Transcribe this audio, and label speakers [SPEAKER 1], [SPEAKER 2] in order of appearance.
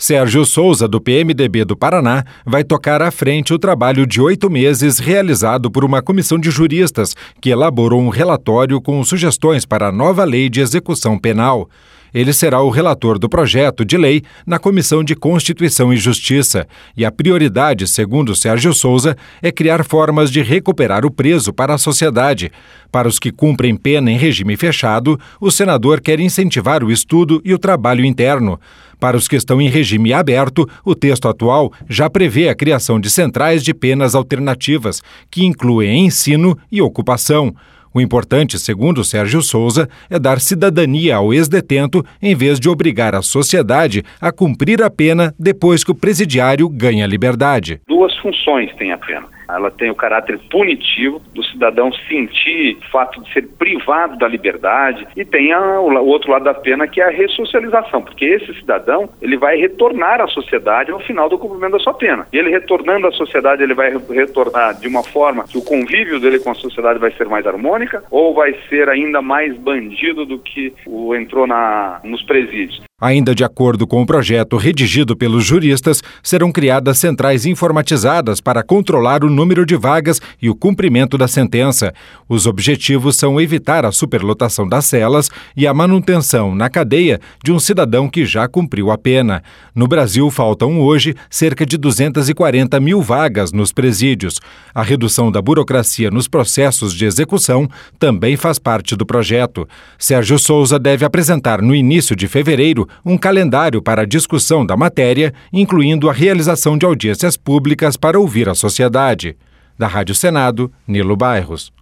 [SPEAKER 1] Sérgio Souza, do PMDB do Paraná, vai tocar à frente o trabalho de 8 meses realizado por uma comissão de juristas que elaborou um relatório com sugestões para a nova lei de execução penal. Ele será o relator do projeto de lei na Comissão de Constituição e Justiça. E a prioridade, segundo Sérgio Souza, é criar formas de recuperar o preso para a sociedade. Para os que cumprem pena em regime fechado, o senador quer incentivar o estudo e o trabalho interno. Para os que estão em regime aberto, o texto atual já prevê a criação de centrais de penas alternativas, que incluem ensino e ocupação. O importante, segundo Sérgio Souza, é dar cidadania ao ex-detento em vez de obrigar a sociedade a cumprir a pena depois que o presidiário ganha liberdade.
[SPEAKER 2] Duas funções tem a pena. Ela tem o caráter punitivo do cidadão sentir o fato de ser privado da liberdade, e tem o outro lado da pena, que é a ressocialização, porque esse cidadão ele vai retornar à sociedade ao final do cumprimento da sua pena. E ele retornando à sociedade, ele vai retornar de uma forma que o convívio dele com a sociedade vai ser mais harmônica, ou vai ser ainda mais bandido do que o entrou nos presídios.
[SPEAKER 1] Ainda de acordo com o projeto redigido pelos juristas, serão criadas centrais informatizadas para controlar o número de vagas e o cumprimento da sentença. Os objetivos são evitar a superlotação das celas e a manutenção na cadeia de um cidadão que já cumpriu a pena. No Brasil, faltam hoje cerca de 240 mil vagas nos presídios. A redução da burocracia nos processos de execução também faz parte do projeto. Sérgio Souza deve apresentar no início de fevereiro um calendário para a discussão da matéria, incluindo a realização de audiências públicas para ouvir a sociedade. Da Rádio Senado, Nilo Bairros.